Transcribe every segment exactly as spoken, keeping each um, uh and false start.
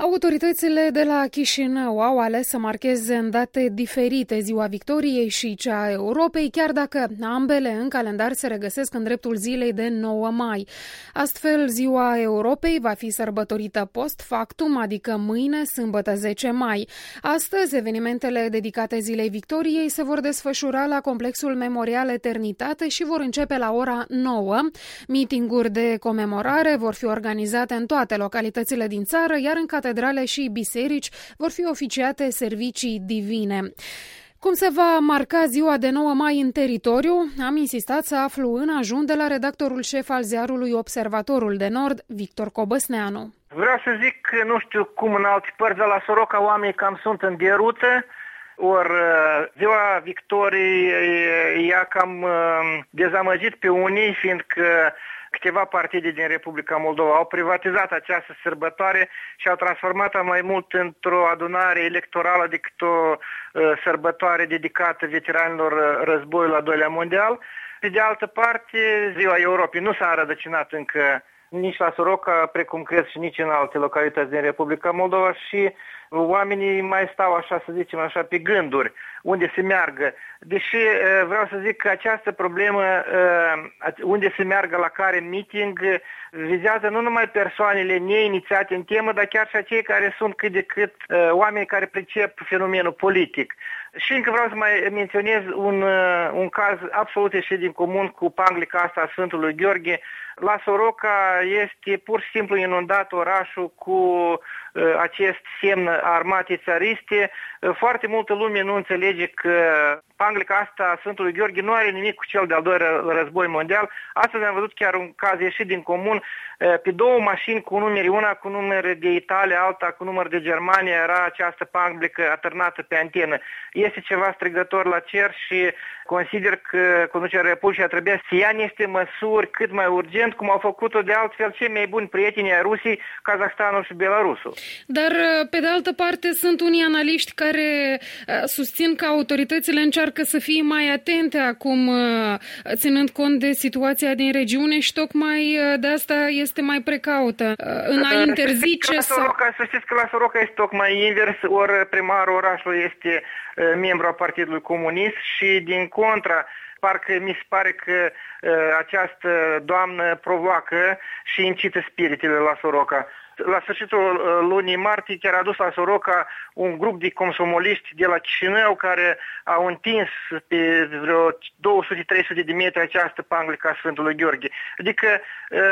Autoritățile de la Chișinău au ales să marcheze în date diferite Ziua Victoriei și cea a Europei, chiar dacă ambele în calendar se regăsesc în dreptul zilei de nouă mai. Astfel, Ziua Europei va fi sărbătorită post factum, adică mâine, sâmbătă zece mai. Astăzi, evenimentele dedicate Zilei Victoriei se vor desfășura la Complexul Memorial Eternitate și vor începe la ora nouă. Meetinguri de comemorare vor fi organizate în toate localitățile din țară, iar în catedrale și biserici vor fi oficiate servicii divine. Cum se va marca ziua de nouă mai în teritoriu? Am insistat să aflu în ajun de la redactorul șef al ziarului Observatorul de Nord, Victor Cobăsneanu. Vreau să zic că nu știu cum în alte părți de la Soroca oamenii cam sunt în derută, ori ziua Victoriei i-a cam dezamăgit pe unii, fiindcă câteva partide din Republica Moldova au privatizat această sărbătoare și au transformat-o mai mult într-o adunare electorală decât o uh, sărbătoare dedicată veteranilor războiului al doilea mondial. Pe de altă parte, Ziua Europei nu s-a înrădăcinat încă nici la Soroca, precum cred și nici în alte localități din Republica Moldova și oamenii mai stau, așa să zicem, așa pe gânduri, unde se meargă. Deși vreau să zic că această problemă, unde se meargă, la care meeting, vizează nu numai persoanele neinițiate în temă, dar chiar și acei care sunt cât de cât oameni care pricep fenomenul politic. Și încă vreau să mai menționez un, un caz absolut ieșit din comun cu panglica asta a Sfântului Gheorghe. La Soroca este pur și simplu inundat orașul cu uh, acest semn armatei țariste. Uh, foarte multă lume nu înțelege că panglica asta a Sfântului Gheorghe nu are nimic cu cel de-al doilea război mondial. Astăzi am văzut chiar un caz ieșit din comun. Uh, pe două mașini cu numeri, una cu număr de Italia, alta cu număr de Germania, era această panglică atârnată pe antenă. Este ceva strigător la cer și consider că conducerea Republicii trebuie să ia niște măsuri cât mai urgent, cum au făcut-o de altfel cei mai buni prieteni ai Rusiei, Kazahstanul și Belarusul. Dar, pe de altă parte, sunt unii analiști care susțin că autoritățile încearcă să fie mai atente acum, ținând cont de situația din regiune și tocmai de asta este mai precaută. În a interzice să... Soroca, să știți că la Soroca este tocmai invers, ori primarul orașului este membru al Partidului Comunist și din contra, parcă mi se pare că uh, această doamnă provoacă și incită spiritele la Soroca. La sfârșitul lunii martie chiar a dus la Soroca un grup de comsomoliști de la Chișinău care au întins pe vreo două sute trei sute de metri această panglică a Sfântului Gheorghe. Adică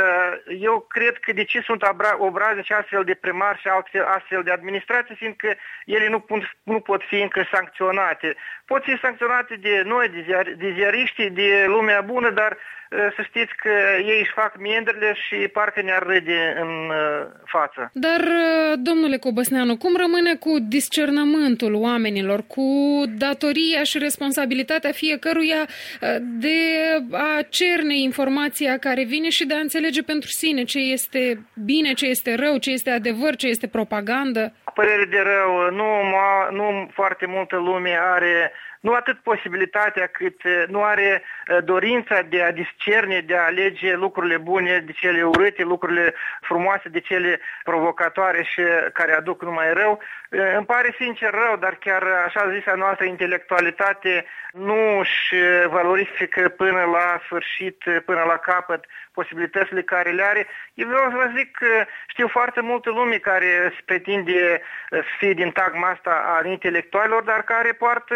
eu cred că de ce sunt obraznici astfel de primari și astfel de administrație, fiindcă ele nu, pun, nu pot fi încă sancționate. Pot fi sancționate de noi, de, ziar, de ziariști, de lumea bună, dar să știți că ei își fac miendrile și parcă ne-ar râde în față. Dar, domnule Cobăsneanu, cum rămâne cu discernământul oamenilor, cu datoria și responsabilitatea fiecăruia de a cerne informația care vine și de a înțelege pentru sine ce este bine, ce este rău, ce este adevăr, ce este propagandă? Părere de rău, nu, nu foarte multă lume are nu atât posibilitatea cât nu are dorința de a discerne, de a alege lucrurile bune de cele urâte, lucrurile frumoase de cele provocatoare și care aduc numai rău. Îmi pare sincer rău, dar chiar așa zisa noastră intelectualitate nu își valorifică până la sfârșit, până la capăt posibilitățile care le are. Eu vreau să vă zic că știu foarte multe lume care se pretinde să fie din tagma asta a intelectualilor, dar care poartă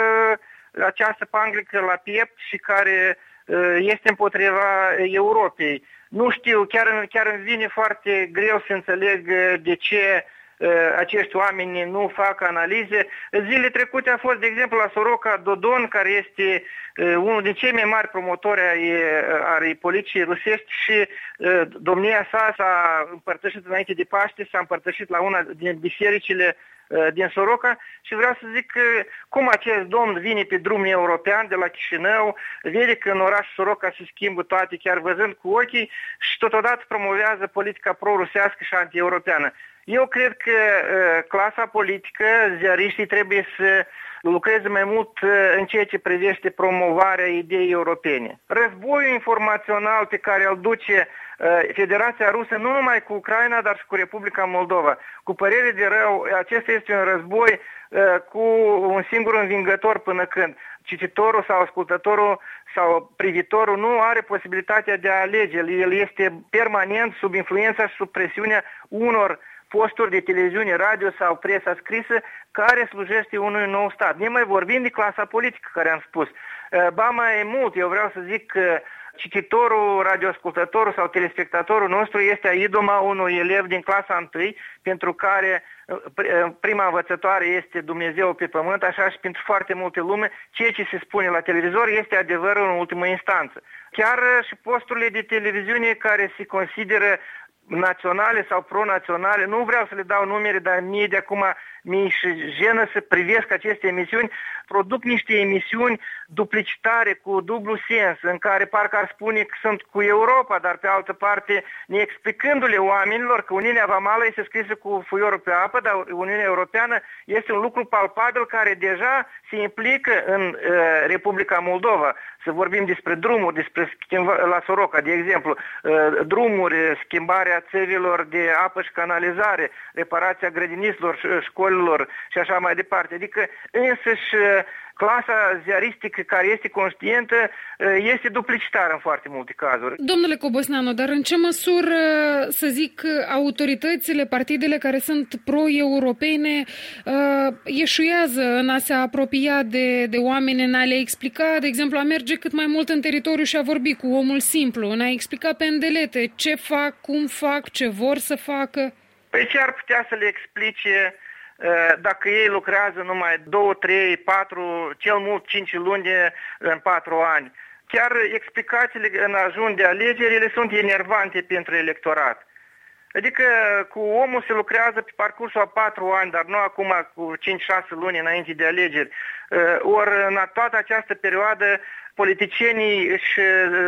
această panglică la piept și care este împotriva Europei. Nu știu, chiar, chiar îmi vine foarte greu să înțeleg de ce acești oameni nu fac analize. Zilele trecute a fost, de exemplu, la Soroca Dodon, care este unul din cei mai mari promotori ai, ai poliției rusești și domnia sa s-a împărtășit înainte de Paște, s-a împărtășit la una din bisericile din Soroca și vreau să zic că cum acest domn vine pe drumul european de la Chișinău, vede că în orașul Soroca se schimbă toate, chiar văzând cu ochii, și totodată promovează politica pro-rusească și anti-europeană. Eu cred că uh, clasa politică, ziariștii trebuie să lucreze mai mult uh, în ceea ce privește promovarea ideii europene. Războiul informațional pe care îl duce uh, Federația Rusă, nu numai cu Ucraina, dar și cu Republica Moldova, cu părere de rău, acesta este un război uh, cu un singur învingător până când cititorul sau ascultătorul sau privitorul nu are posibilitatea de a alege. El este permanent sub influența și sub presiunea unor posturi de televiziune, radio sau presa scrisă care slujește unui nou stat. Ne mai vorbim de clasa politică care am spus. Ba mai mult, eu vreau să zic că cititorul, radioascultătorul sau telespectatorul nostru este idoma unui elev din clasa întâi, pentru care prima învățătoare este Dumnezeu pe pământ, așa și pentru foarte multe lume, ceea ce se spune la televizor este adevărul în ultimă instanță. Chiar și posturile de televiziune care se consideră naționale sau pro-naționale, nu vreau să le dau numere, dar mie de acum mi-e jenă să privesc aceste emisiuni, produc niște emisiuni duplicitare cu dublu sens, în care parcă ar spune că sunt cu Europa, dar pe altă parte ne explicându-le oamenilor că Uniunea Vamală este scrisă cu fuiorul pe apă, dar Uniunea Europeană este un lucru palpabil care deja se implică în uh, Republica Moldova. Să vorbim despre drumuri, despre schimba, la Soroca, de exemplu, uh, drumuri, schimbarea țevilor de apă și canalizare, reparația grădiniților, școlilor și așa mai departe. Adică însăși clasa ziaristică care este conștientă este duplicitară în foarte multe cazuri. Domnule Cobosneanu, dar în ce măsură, să zic, autoritățile, partidele care sunt pro-europene ieșuiază în a se apropia de, de oameni, în a le explica, de exemplu, a merge cât mai mult în teritoriu și a vorbi cu omul simplu, în a explica pe îndelete ce fac, cum fac, ce vor să facă? Păi ce ar putea să le explice dacă ei lucrează numai două, trei, patru, cel mult cinci luni în patru ani? Chiar explicațiile în ajun de alegeri, ele sunt enervante pentru electorat. Adică cu omul se lucrează pe parcursul a patru ani, dar nu acum cu cinci șase luni înainte de alegeri. Ori în toată această perioadă politicienii își,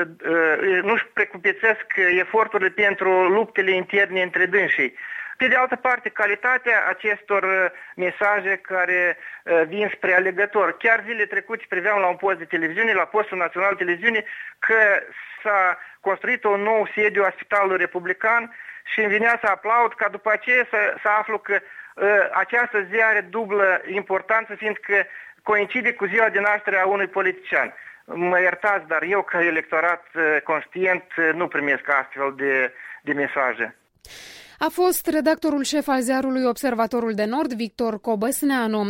nu-și precupețesc eforturile pentru luptele interne între dânsii. Pe de altă parte, calitatea acestor mesaje care vin spre alegător. Chiar zile trecute priveam la un post de televiziune, la postul național de televiziune, că s-a construit un nou sediu a Spitalului Republican și îmi venea să aplaud ca după aceea să, să aflu că uh, această zi are dublă importanță, fiindcă coincide cu ziua de naștere a unui politician. Mă iertați, dar eu ca electorat uh, conștient uh, nu primesc astfel de, de mesaje. A fost redactorul șef al ziarului Observatorul de Nord, Victor Cobosneanu.